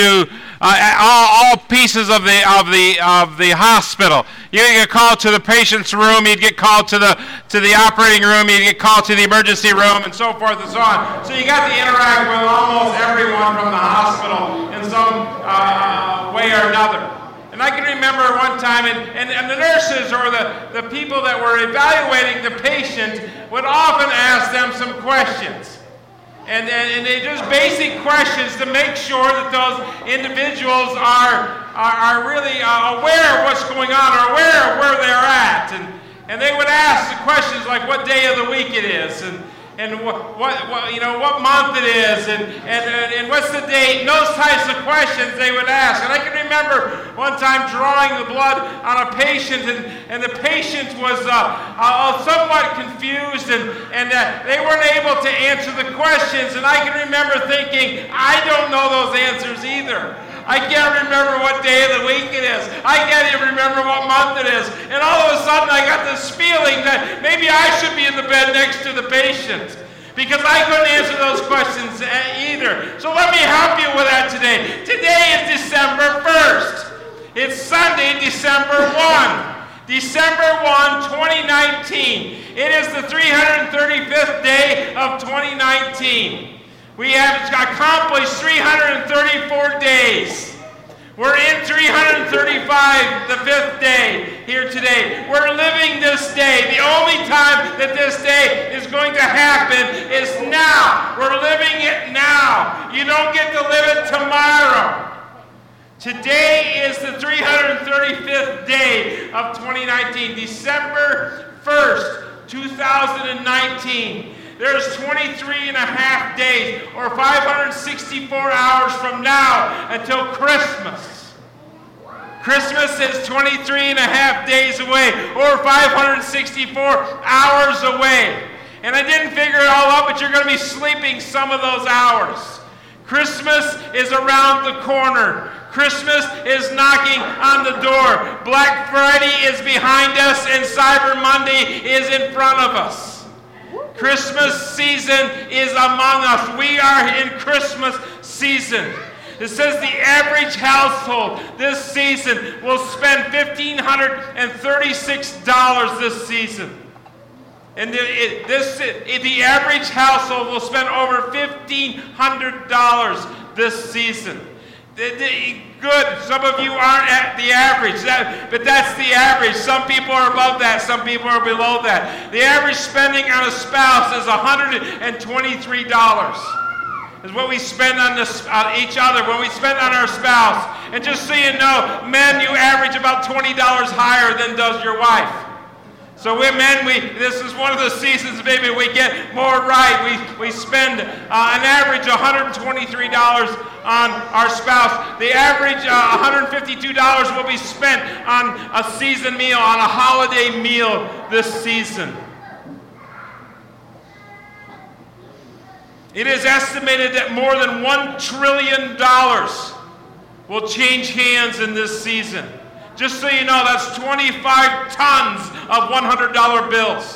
to all pieces of the hospital. You get called to the patient's room, you'd get called to the operating room, you'd get called to the emergency room, and so forth and so on. So you got to interact with almost everyone from the hospital in some way or another. And I can remember one time, and the nurses or the people that were evaluating the patient would often ask them some questions. And they just basic questions to make sure that those individuals are really aware of what's going on or aware of where they're at. And they would ask the questions like what day of the week it is, and what month it is, and what's the date, and those types of questions they would ask. And I can remember one time drawing the blood on a patient, and the patient was somewhat confused, and they weren't able to answer the questions. And I can remember thinking, I don't know those answers either. I can't remember what day of the week it is. I can't even remember what month it is. And all of a sudden I got this feeling that maybe I should be in the bed next to the patient, because I couldn't answer those questions either. So let me help you with that today. Today is December 1st. It's Sunday, December 1. December 1, 2019. It is the 335th day of 2019. We have accomplished 334 days. We're in 335, the 5th day here today. We're living this day. The only time that this day is going to happen is now. We're living it now. You don't get to live it tomorrow. Today is the 335th day of 2019, December 1st, 2019. There's 23 and a half days, or 564 hours from now until Christmas. Christmas is 23 and a half days away, or 564 hours away. And I didn't figure it all out, but you're going to be sleeping some of those hours. Christmas is around the corner. Christmas is knocking on the door. Black Friday is behind us, and Cyber Monday is in front of us. Christmas season is among us. We are in Christmas season. It says the average household this season will spend $1,536 this season. And the average household will spend over $1,500 this season. Good. Some of you aren't at the average, but that's the average. Some people are above that. Some people are below that. The average spending on a spouse is $123. Is what we spend on each other, when we spend on our spouse. And just so you know, men, you average about $20 higher than does your wife. So we men, this is one of the seasons maybe we get more right. We spend an average $123 on our spouse. The average $152 will be spent on a season meal, on a holiday meal this season. It is estimated that more than $1 trillion will change hands in this season. Just so you know, that's 25 tons of $100 bills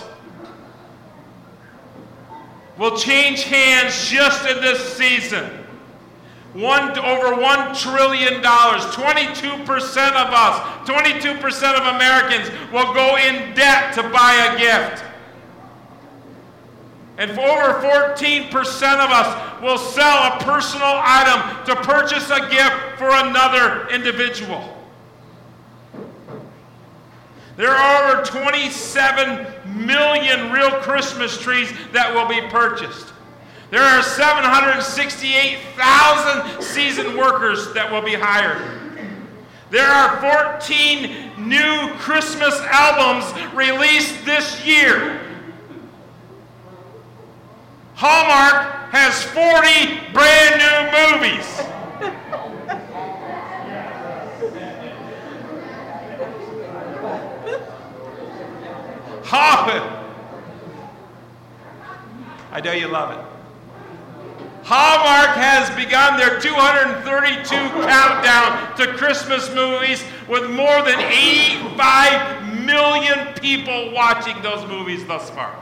will change hands just in this season. Over $1 trillion. 22% of us, 22% of Americans will go in debt to buy a gift. And for over 14% of us will sell a personal item to purchase a gift for another individual. There are over 27 million real Christmas trees that will be purchased. There are 768,000 seasoned workers that will be hired. There are 14 new Christmas albums released this year. Hallmark has 40 brand new movies. I know you love it. Hallmark has begun their 232 countdown to Christmas movies with more than 85 million people watching those movies thus far.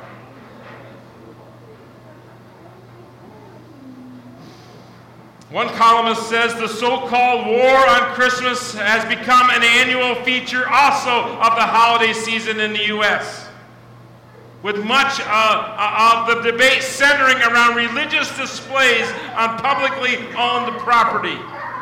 One columnist says the so-called war on Christmas has become an annual feature also of the holiday season in the U.S., with much of the debate centering around religious displays on publicly owned property.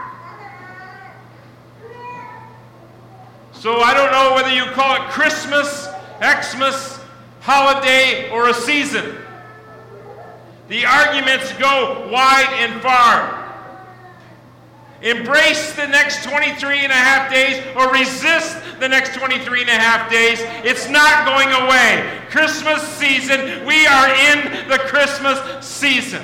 So I don't know whether you call it Christmas, Xmas, holiday, or a season. The arguments go wide and far. Embrace the next 23 and a half days or resist the next 23 and a half days. It's not going away. Christmas season, we are in the Christmas season.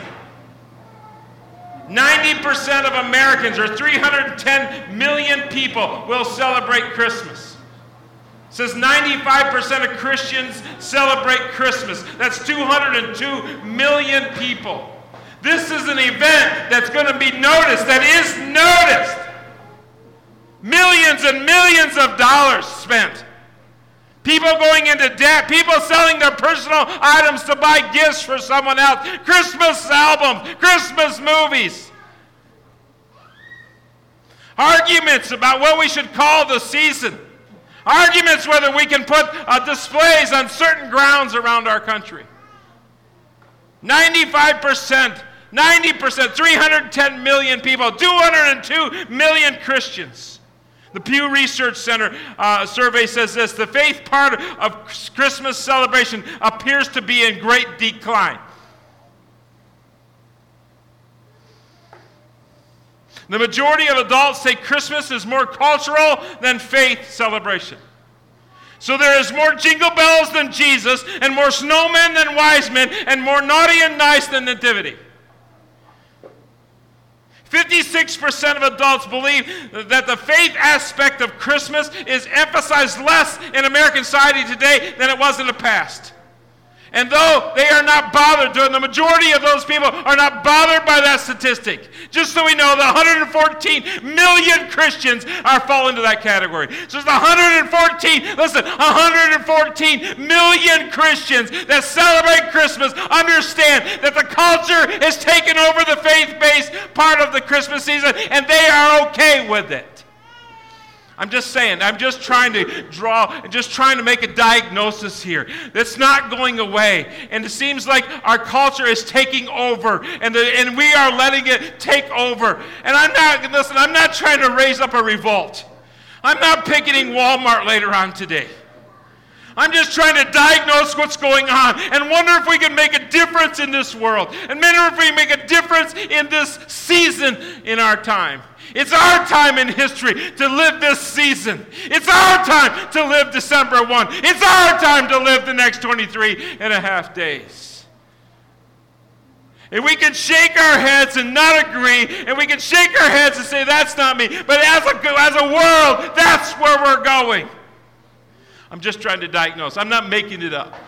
90% of Americans, or 310 million people, will celebrate Christmas. It says 95% of Christians celebrate Christmas. That's 202 million people. This is an event that's going to be noticed, that is noticed. Millions and millions of dollars spent. People going into debt. People selling their personal items to buy gifts for someone else. Christmas albums. Christmas movies. Arguments about what we should call the season. Arguments whether we can put displays on certain grounds around our country. 95%, 310 million people, 202 million Christians. The Pew Research Center survey says this: the faith part of Christmas celebration appears to be in great decline. The majority of adults say Christmas is more cultural than faith celebration. So there is more jingle bells than Jesus, and more snowmen than wise men, and more naughty and nice than nativity. 56% of adults believe that the faith aspect of Christmas is emphasized less in American society today than it was in the past. And though they are not bothered, the majority of those people are not bothered by that statistic. Just so we know, the 114 million Christians fall into that category. So it's the 114 million Christians that celebrate Christmas understand that the culture has taken over the faith-based part of the Christmas season, and they are okay with it. I'm just saying, I'm just trying to make a diagnosis here. That's not going away. And it seems like our culture is taking over, and we are letting it take over. And I'm not trying to raise up a revolt. I'm not picketing Walmart later on today. I'm just trying to diagnose what's going on and wonder if we can make a difference in this world. And wonder if we can make a difference in this season in our time. It's our time in history to live this season. It's our time to live December 1. It's our time to live the next 23 and a half days. And we can shake our heads and not agree, and we can shake our heads and say, that's not me. But as a world, that's where we're going. I'm just trying to diagnose. I'm not making it up.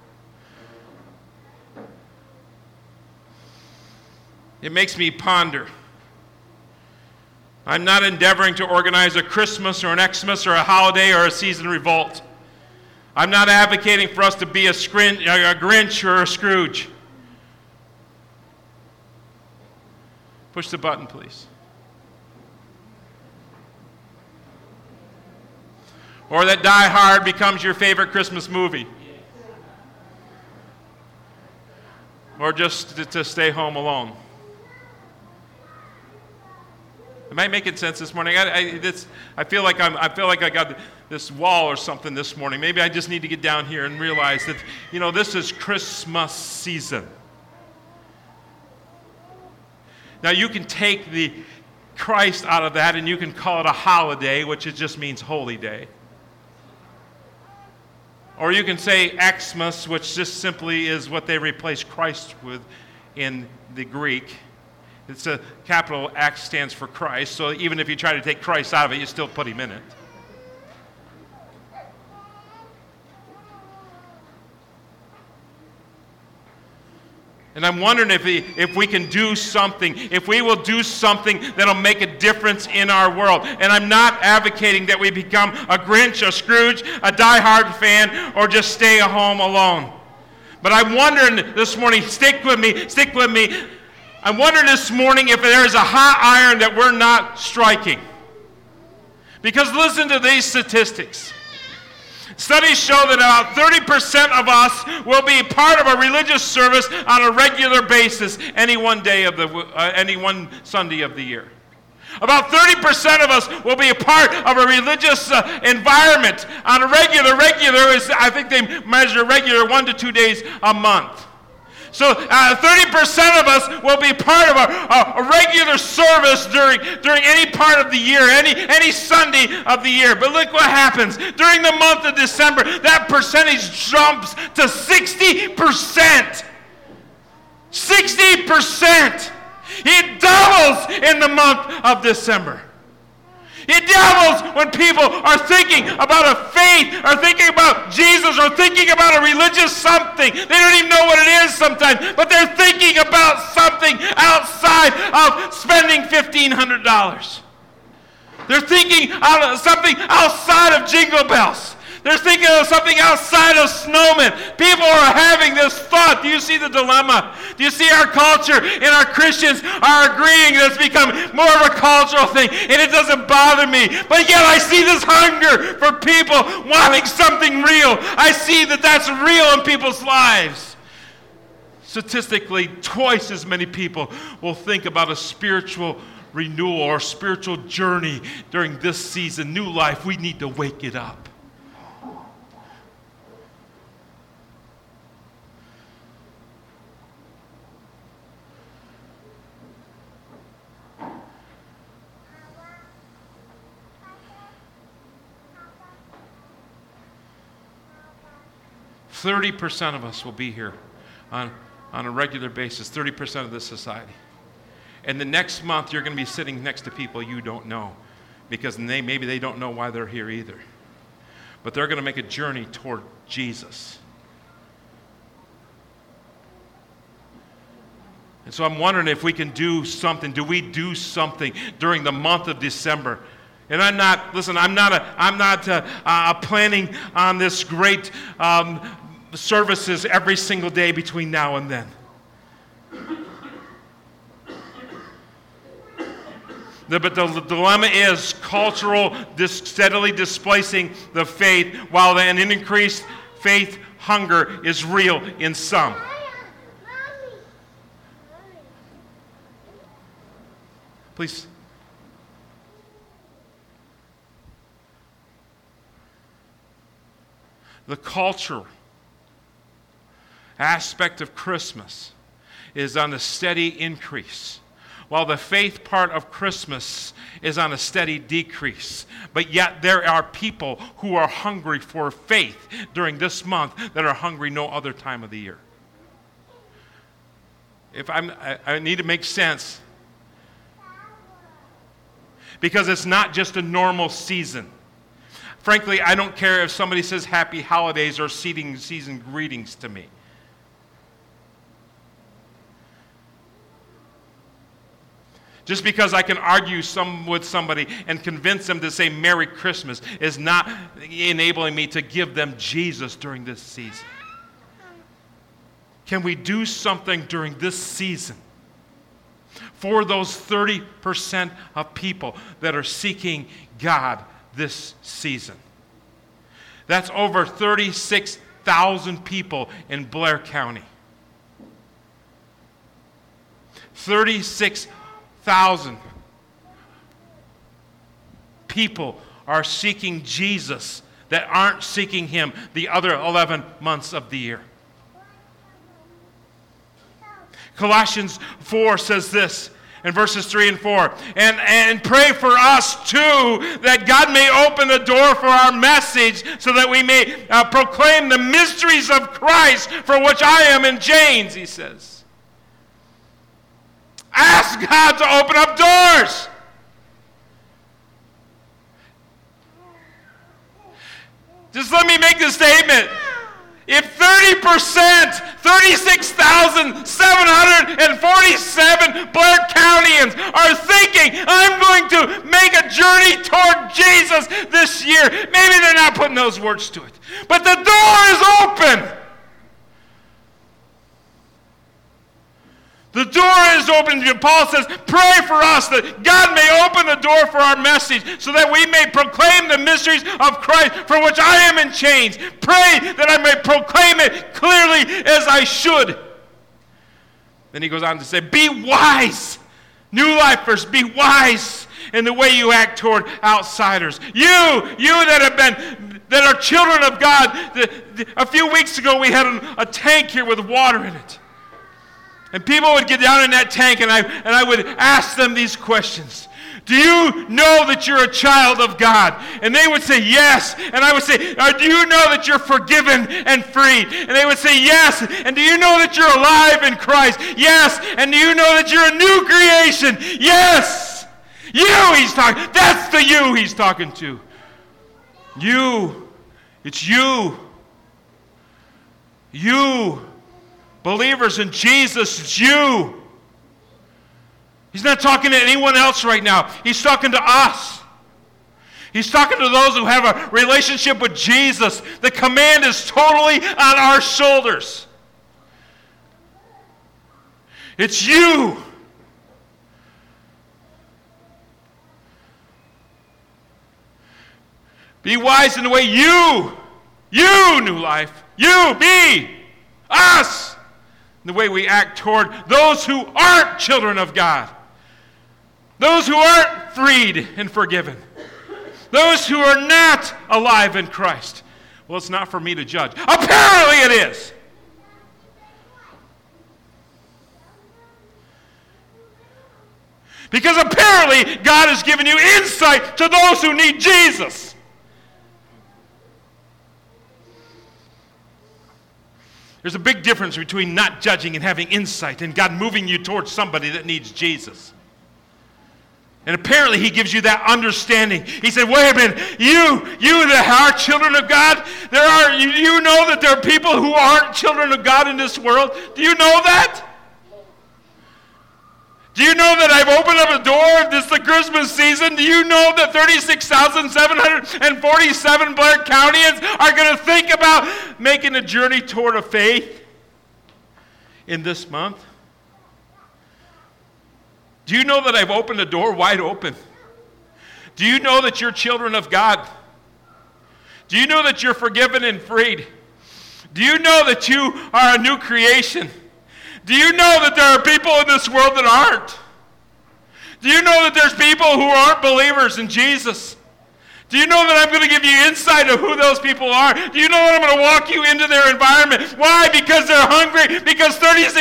It makes me ponder. I'm not endeavoring to organize a Christmas or an Xmas or a holiday or a season revolt. I'm not advocating for us to be a Grinch or a Scrooge. Push the button, please. Or that Die Hard becomes your favorite Christmas movie. Or just to stay home alone. Am I making sense this morning? I feel like I got this wall or something this morning. Maybe I just need to get down here and realize that, this is Christmas season. Now you can take the Christ out of that and you can call it a holiday, which it just means holy day. Or you can say Xmas, which just simply is what they replace Christ with in the Greek. It's a capital X stands for Christ, so even if you try to take Christ out of it, you still put him in it. And I'm wondering if we can do something, if we will do something that'll make a difference in our world. And I'm not advocating that we become a Grinch, a Scrooge, a Die Hard fan, or just stay at home alone. But I'm wondering this morning, stick with me. I'm wondering this morning if there is a hot iron that we're not striking. Because listen to these statistics. Studies show that about 30% of us will be part of a religious service on a regular basis any one Sunday of the year. About 30% of us will be a part of a religious environment on a regular is, I think they measure regular 1 to 2 days a month. So 30% of us will be part of a regular service during any part of the year, any Sunday of the year. But look what happens. During the month of December, that percentage jumps to 60%. 60%. It doubles in the month of December. It doubles when people are thinking about a faith, or thinking about Jesus, or thinking about a religious something. They don't even know what it is sometimes, but they're thinking about something outside of spending $1,500. They're thinking of something outside of Jingle Bells. They're thinking of something outside of snowmen. People are having this thought. Do you see the dilemma? Do you see our culture and our Christians are agreeing that it's become more of a cultural thing, and it doesn't bother me. But yet I see this hunger for people wanting something real. I see that that's real in people's lives. Statistically, twice as many people will think about a spiritual renewal or spiritual journey during this season. New life, we need to wake it up. %30 of us will be here on a regular basis, 30% of this society. And the next month, you're going to be sitting next to people you don't know, because maybe they don't know why they're here either. But they're going to make a journey toward Jesus. And so I'm wondering if we can do something. Do we do something during the month of December? And I'm not planning on this great services every single day between now and then. But the dilemma is cultural, steadily displacing the faith, while an increased faith hunger is real in some. Please. The cultural aspect of Christmas is on a steady increase, while the faith part of Christmas is on a steady decrease. But yet there are people who are hungry for faith during this month that are hungry no other time of the year. I need to make sense, because it's not just a normal season. Frankly, I don't care if somebody says happy holidays or season greetings to me. Just because I can argue with somebody and convince them to say Merry Christmas is not enabling me to give them Jesus during this season. Can we do something during this season for those 30% of people that are seeking God this season? That's over 36,000 people in Blair County. 36,000 people are seeking Jesus that aren't seeking Him the other 11 months of the year. Colossians 4 says this in verses 3 and 4, and pray for us too, that God may open the door for our message, so that we may proclaim the mysteries of Christ, for which I am in chains, he says. Ask God to open up doors. Just let me make this statement. If 30%, 36,747 Blair Countyans are thinking, I'm going to make a journey toward Jesus this year, maybe they're not putting those words to it, but the door is open. The door is open. Paul says, pray for us that God may open the door for our message so that we may proclaim the mysteries of Christ for which I am in chains. Pray that I may proclaim it clearly as I should. Then he goes on to say, be wise. New Lifers, be wise in the way you act toward outsiders. You that are children of God. A few weeks ago we had a tank here with water in it. And people would get down in that tank and I would ask them these questions. Do you know that you're a child of God? And they would say yes. And I would say, do you know that you're forgiven and freed? And they would say yes. And do you know that you're alive in Christ? Yes. And do you know that you're a new creation? Yes. You, he's talking. That's the you he's talking to. You. It's you. You. Believers in Jesus, it's you. He's not talking to anyone else right now. He's talking to us. He's talking to those who have a relationship with Jesus. The command is totally on our shoulders. It's you. Be wise in the way you, New Life, you, be, us, the way we act toward those who aren't children of God. Those who aren't freed and forgiven. Those who are not alive in Christ. Well, it's not for me to judge. Apparently it is. Because apparently God has given you insight to those who need Jesus. There's a big difference between not judging and having insight and God moving you towards somebody that needs Jesus. And apparently he gives you that understanding. He said, wait a minute, you that are children of God, you know that there are people who aren't children of God in this world? Do you know that? Do you know that I've opened up a door? This is the Christmas season. Do you know that 36,747 Blair Countyans are going to think about making a journey toward a faith in this month? Do you know that I've opened the door wide open? Do you know that you're children of God? Do you know that you're forgiven and freed? Do you know that you are a new creation? Do you know that there are people in this world that aren't? Do you know that there's people who aren't believers in Jesus? Do you know that I'm going to give you insight of who those people are? Do you know that I'm going to walk you into their environment? Why? Because they're hungry. Because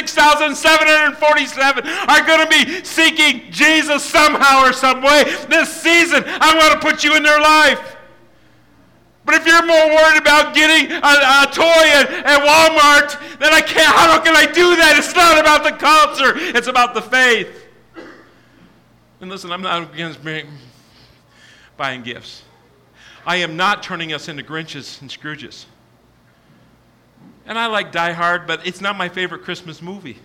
36,747 are going to be seeking Jesus somehow or some way. This season, I want to put you in their life. But if you're more worried about getting a toy at Walmart, then how can I do that? It's not about the culture. It's about the faith. And listen, I'm not against buying gifts. I am not turning us into Grinches and Scrooges. And I like Die Hard, but it's not my favorite Christmas movie.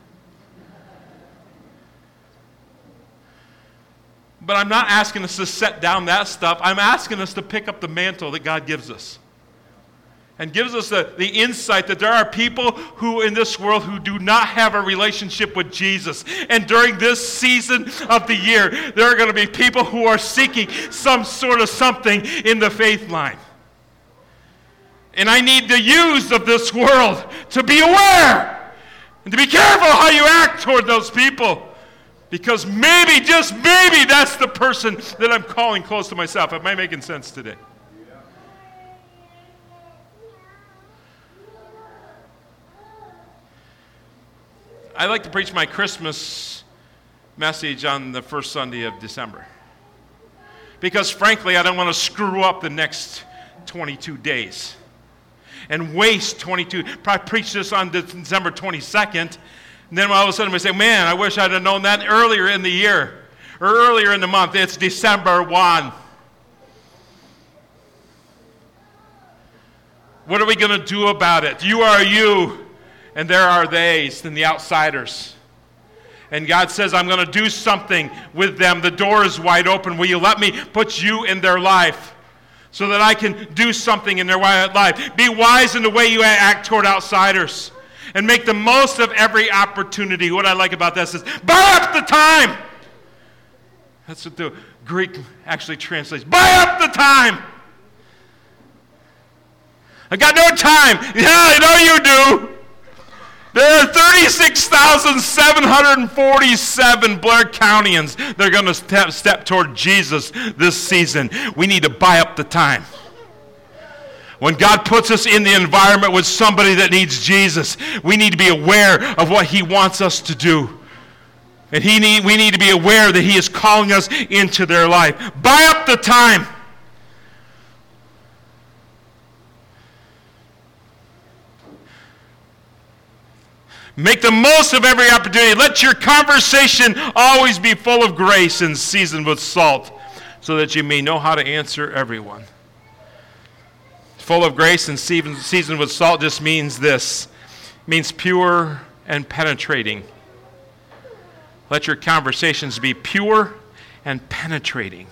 But I'm not asking us to set down that stuff. I'm asking us to pick up the mantle that God gives us. And gives us the insight that there are people who in this world who do not have a relationship with Jesus. And during this season of the year, there are going to be people who are seeking some sort of something in the faith line. And I need the youths of this world to be aware and to be careful how you act toward those people. Because maybe, just maybe, that's the person that I'm calling close to myself. Am I making sense today? I like to preach my Christmas message on the first Sunday of December. Because frankly, I don't want to screw up the next 22 days and waste 22. Probably preach this on December 22nd. And then all of a sudden we say, man, I wish I'd have known that earlier in the year or earlier in the month. It's December 1. What are we going to do about it? You are you. And there are theys and the outsiders. And God says, I'm going to do something with them. The door is wide open. Will you let me put you in their life so that I can do something in their life? Be wise in the way you act toward outsiders. And make the most of every opportunity. What I like about this is, buy up the time. That's what the Greek actually translates. Buy up the time. I got no time. Yeah, I know you do. There are 36,747 Blair Countyans that are going to step toward Jesus this season. We need to buy up the time. When God puts us in the environment with somebody that needs Jesus, we need to be aware of what he wants us to do. And we need to be aware that he is calling us into their life. Buy up the time. Make the most of every opportunity. Let your conversation always be full of grace and seasoned with salt, so that you may know how to answer everyone. Full of grace and seasoned with salt just means this. It means pure and penetrating. Let your conversations be pure and penetrating.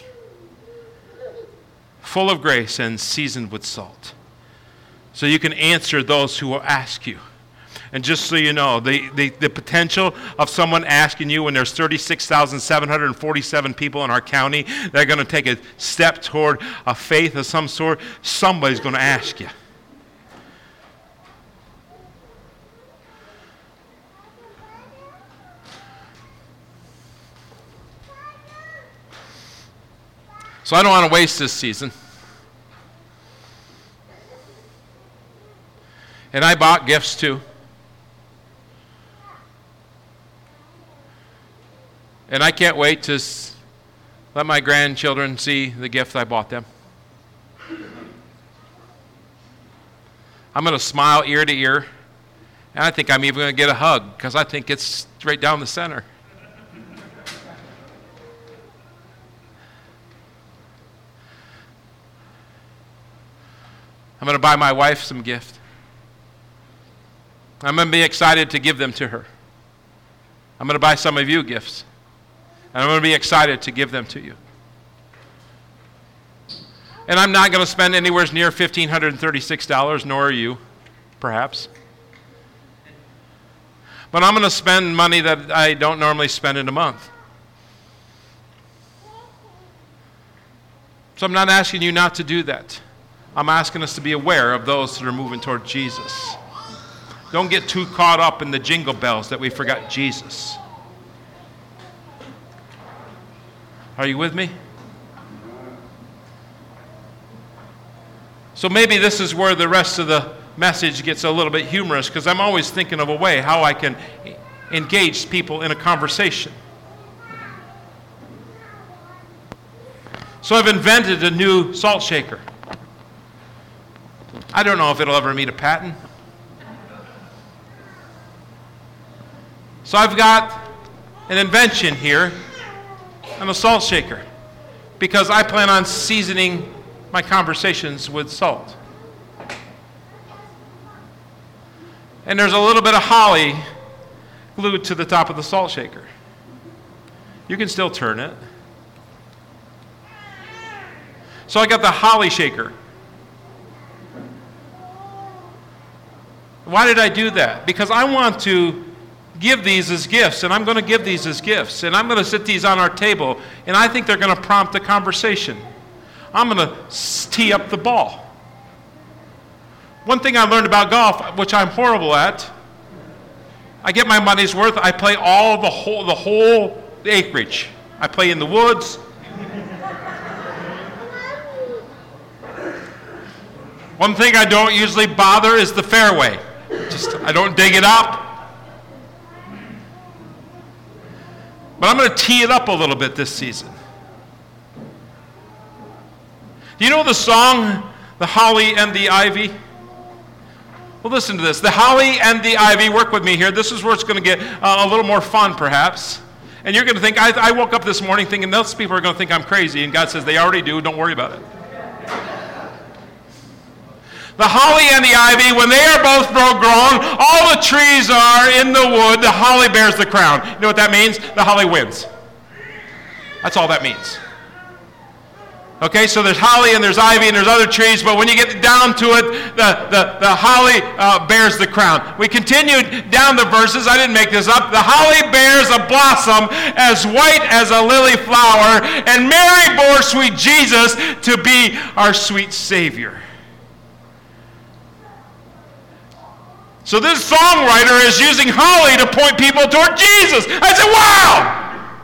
Full of grace and seasoned with salt. So you can answer those who will ask you. And just so you know, the potential of someone asking you when there's 36,747 people in our county that are going to take a step toward a faith of some sort, somebody's going to ask you. So I don't want to waste this season. And I bought gifts too. And I can't wait to let my grandchildren see the gift I bought them. I'm going to smile ear to ear. And I think I'm even going to get a hug because I think it's straight down the center. I'm going to buy my wife some gift. I'm going to be excited to give them to her. I'm going to buy some of you gifts. And I'm going to be excited to give them to you. And I'm not going to spend anywhere near $1,536, nor are you, perhaps. But I'm going to spend money that I don't normally spend in a month. So I'm not asking you not to do that. I'm asking us to be aware of those that are moving toward Jesus. Don't get too caught up in the jingle bells that we forgot Jesus. Are you with me? So maybe this is where the rest of the message gets a little bit humorous, because I'm always thinking of a way how I can engage people in a conversation. So I've invented a new salt shaker. I don't know if it'll ever meet a patent. So I've got an invention here on a salt shaker, because I plan on seasoning my conversations with salt. And there's a little bit of holly glued to the top of the salt shaker. You can still turn it. So I got the holly shaker. Why did I do that? Because I want to give these as gifts, and I'm going to give these as gifts, and I'm going to sit these on our table, and I think they're going to prompt a conversation. I'm going to tee up the ball. One thing I learned about golf, which I'm horrible at, I get my money's worth. I play all the whole acreage. I play in the woods. One thing I don't usually bother is the fairway. I don't dig it up. But I'm going to tee it up a little bit this season. Do you know the song, The Holly and the Ivy? Well, listen to this. The holly and the ivy, work with me here. This is where it's going to get a little more fun, perhaps. And you're going to think, I woke up this morning thinking those people are going to think I'm crazy. And God says, they already do. Don't worry about it. The holly and the ivy, when they are both grown, all the trees are in the wood. The holly bears the crown. You know what that means? The holly wins. That's all that means. Okay, so there's holly and there's ivy and there's other trees, but when you get down to it, the holly bears the crown. We continued down the verses. I didn't make this up. The holly bears a blossom as white as a lily flower, and Mary bore sweet Jesus to be our sweet Savior. So this songwriter is using holly to point people toward Jesus. I said, wow!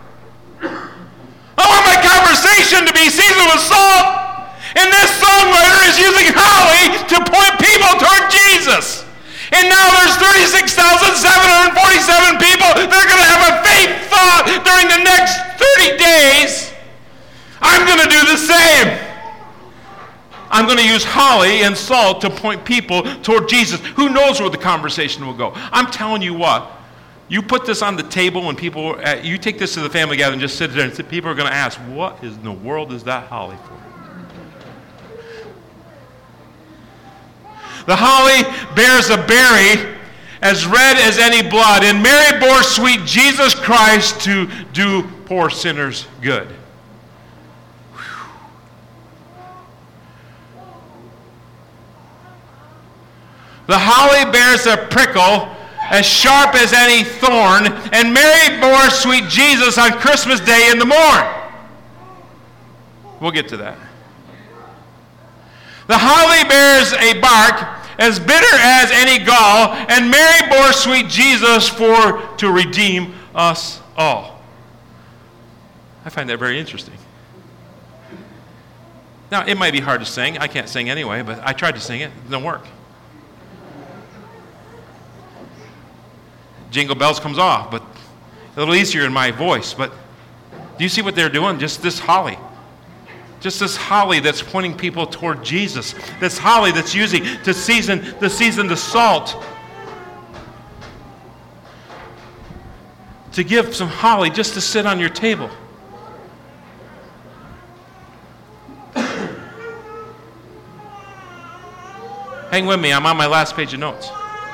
I want my conversation to be seasoned with salt. And this songwriter is using holly to point people toward Jesus. And now there's 36,747 people that are going to have a faith thought during the next 30 days. I'm going to do the same. I'm going to use holly and salt to point people toward Jesus. Who knows where the conversation will go? I'm telling you what. You put this on the table when people, you take this to the family gathering and just sit there and people are going to ask, what in the world is that holly for? The holly bears a berry as red as any blood, and Mary bore sweet Jesus Christ to do poor sinners good. The holly bears a prickle as sharp as any thorn, and Mary bore sweet Jesus on Christmas Day in the morn. We'll get to that. The holly bears a bark as bitter as any gall, and Mary bore sweet Jesus to redeem us all. I find that very interesting. Now, it might be hard to sing. I can't sing anyway, but I tried to sing it. It didn't work. Jingle Bells comes off, but a little easier in my voice. But do you see what they're doing? Just this holly. Just this holly that's pointing people toward Jesus. This holly that's using to season the salt. To give some holly just to sit on your table. Hang with me, I'm on my last page of notes.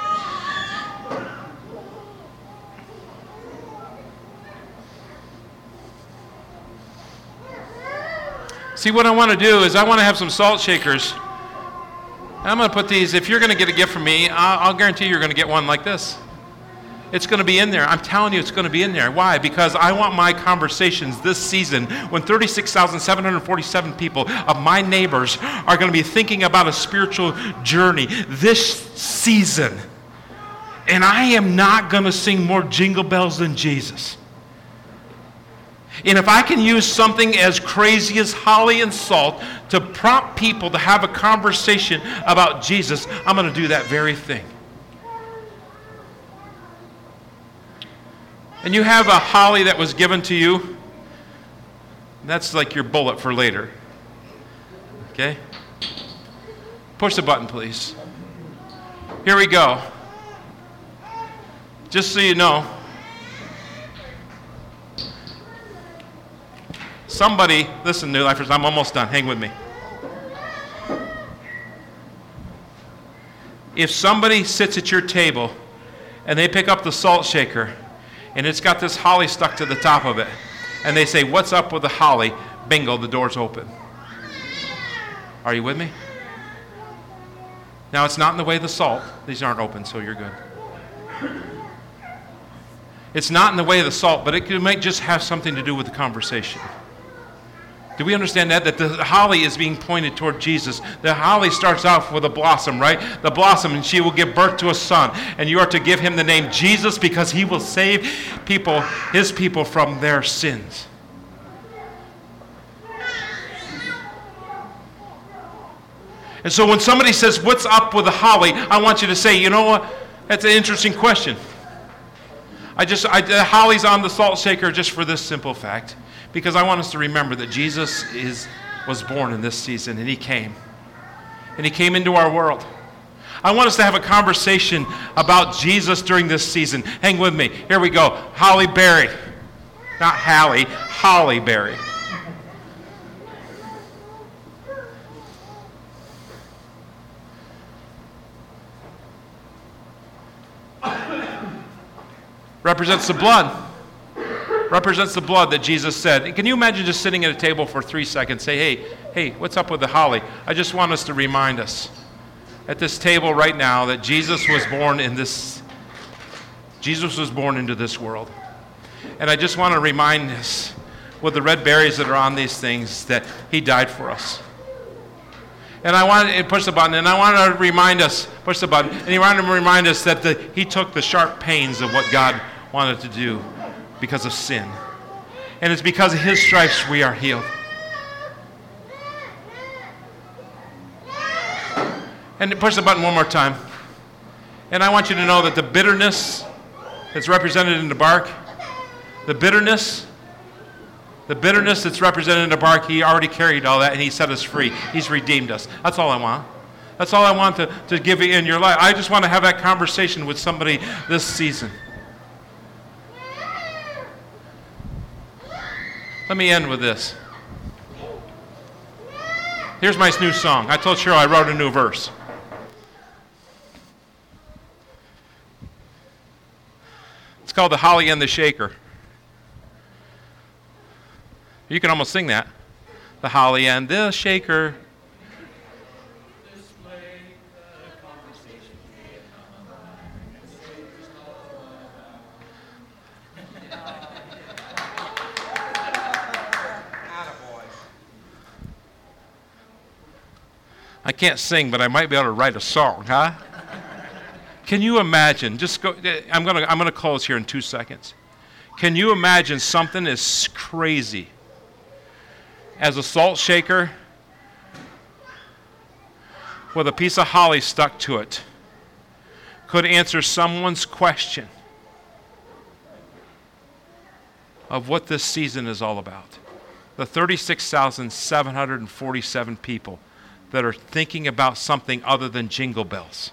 See, what I want to do is I want to have some salt shakers. And I'm going to put these, if you're going to get a gift from me, I'll guarantee you're going to get one like this. It's going to be in there. I'm telling you, it's going to be in there. Why? Because I want my conversations this season, when 36,747 people of my neighbors are going to be thinking about a spiritual journey this season. And I am not going to sing more jingle bells than Jesus. And if I can use something as crazy as holly and salt to prompt people to have a conversation about Jesus, I'm going to do that very thing. And you have a holly that was given to you. That's like your bullet for later. Okay? Push the button, please. Here we go. Just so you know, somebody, listen, New Lifers, I'm almost done. Hang with me. If somebody sits at your table and they pick up the salt shaker and it's got this holly stuck to the top of it, and they say, "What's up with the holly?" Bingo, the door's open. Are you with me? Now, it's not in the way of the salt. These aren't open, so you're good. It's not in the way of the salt, but it might just have something to do with the conversation. Do we understand that? That the holly is being pointed toward Jesus. The holly starts off with a blossom, right? The blossom, and she will give birth to a son. And you are to give him the name Jesus because he will save people, his people, from their sins. And so when somebody says, "What's up with the holly?" I want you to say, "You know what? That's an interesting question." The holly's on the salt shaker just for this simple fact. Because I want us to remember that Jesus was born in this season, and he came. And he came into our world. I want us to have a conversation about Jesus during this season. Hang with me. Here we go. Holly Berry. Not Halle, Holly Berry. Represents the blood. represents the blood that Jesus said. Can you imagine just sitting at a table for 3 seconds, say, hey, what's up with the holly? I just want us to remind us at this table right now that Jesus was born into this world. And I just want to remind us with the red berries that are on these things that he died for us. And I want to push the button, and I want to remind us, push the button, and he wanted to remind us that he took the sharp pains of what God wanted to do because of sin. And it's because of his stripes we are healed. And push the button one more time. And I want you to know that the bitterness that's represented in the bark, the bitterness that's represented in the bark, he already carried all that and he set us free. He's redeemed us. That's all I want. That's all I want to give you in your life. I just want to have that conversation with somebody this season. Let me end with this. Here's my new song. I told Cheryl I wrote a new verse. It's called The Holly and the Shaker. You can almost sing that. The holly and the shaker. I can't sing, but I might be able to write a song, huh? Can you imagine? Just go. I'm gonna close here in 2 seconds. Can you imagine something as crazy as a salt shaker with a piece of holly stuck to it could answer someone's question of what this season is all about? The 36,747 people that are thinking about something other than jingle bells.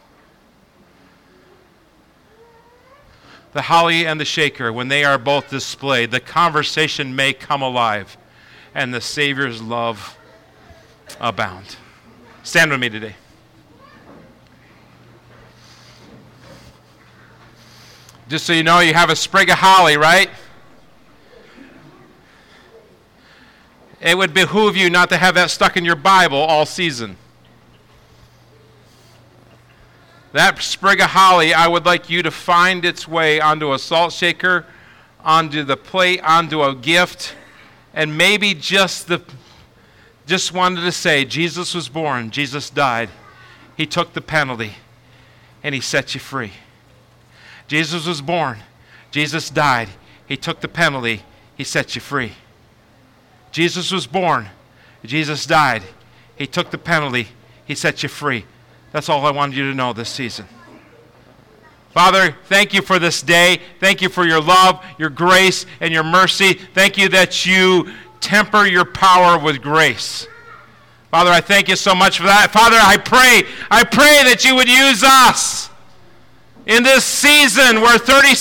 The holly and the shaker, when they are both displayed, the conversation may come alive and the Savior's love abound. Stand with me today. Just so you know, you have a sprig of holly, right? It would behoove you not to have that stuck in your Bible all season. That sprig of holly, I would like you to find its way onto a salt shaker, onto the plate, onto a gift, and maybe just wanted to say, Jesus was born, Jesus died, he took the penalty, and he set you free. Jesus was born, Jesus died, he took the penalty, he set you free. Jesus was born, Jesus died, he took the penalty, he set you free. That's all I wanted you to know this season. Father, thank you for this day. Thank you for your love, your grace, and your mercy. Thank you that you temper your power with grace. Father, I thank you so much for that. Father, I pray that you would use us in this season where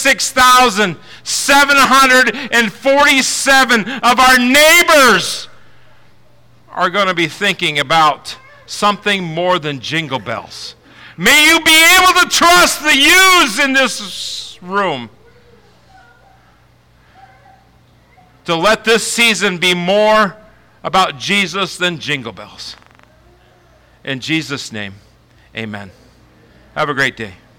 36,747 of our neighbors are going to be thinking about something more than jingle bells. May you be able to trust the yous in this room to let this season be more about Jesus than jingle bells. In Jesus' name, amen. Have a great day.